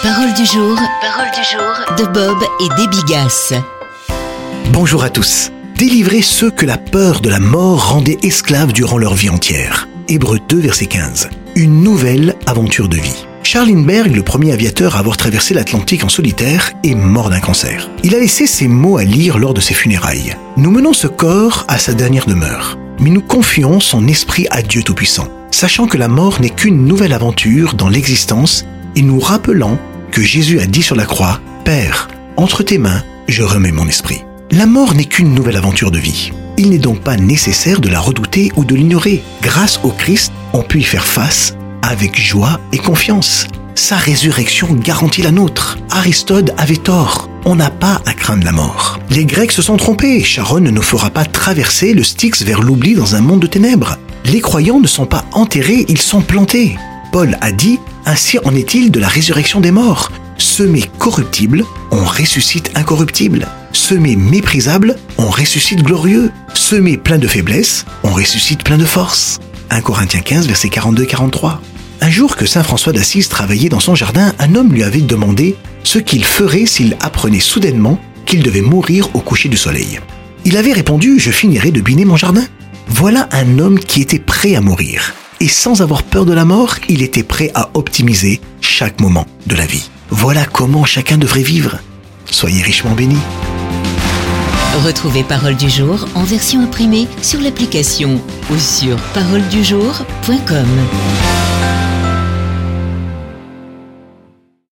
Parole du jour de Bob et des Bigasses. Bonjour à tous. Délivrez ceux que la peur de la mort rendait esclaves durant leur vie entière. Hébreux 2, verset 15. Une nouvelle aventure de vie. Charles Lindbergh, le premier aviateur à avoir traversé l'Atlantique en solitaire, est mort d'un cancer. Il a laissé ces mots à lire lors de ses funérailles. Nous menons ce corps à sa dernière demeure, mais nous confions son esprit à Dieu Tout-Puissant, sachant que la mort n'est qu'une nouvelle aventure dans l'existence et nous rappelant que Jésus a dit sur la croix « Père, entre tes mains, je remets mon esprit ». La mort n'est qu'une nouvelle aventure de vie. Il n'est donc pas nécessaire de la redouter ou de l'ignorer. Grâce au Christ, on peut y faire face avec joie et confiance. Sa résurrection garantit la nôtre. Aristote avait tort. On n'a pas à craindre la mort. Les Grecs se sont trompés. Charon ne nous fera pas traverser le Styx vers l'oubli dans un monde de ténèbres. Les croyants ne sont pas enterrés, ils sont plantés. Paul a dit « Ainsi en est-il de la résurrection des morts. Semé corruptible, on ressuscite incorruptible. Semé méprisable, on ressuscite glorieux. Semé plein de faiblesse, on ressuscite plein de force. » 1 Corinthiens 15, versets 42-43. Un jour que saint François d'Assise travaillait dans son jardin, un homme lui avait demandé ce qu'il ferait s'il apprenait soudainement qu'il devait mourir au coucher du soleil. Il avait répondu « Je finirai de biner mon jardin ». Voilà un homme qui était prêt à mourir. Et sans avoir peur de la mort, il était prêt à optimiser chaque moment de la vie. Voilà comment chacun devrait vivre. Soyez richement bénis. Retrouvez Parole du jour en version imprimée sur l'application ou sur paroledujour.com.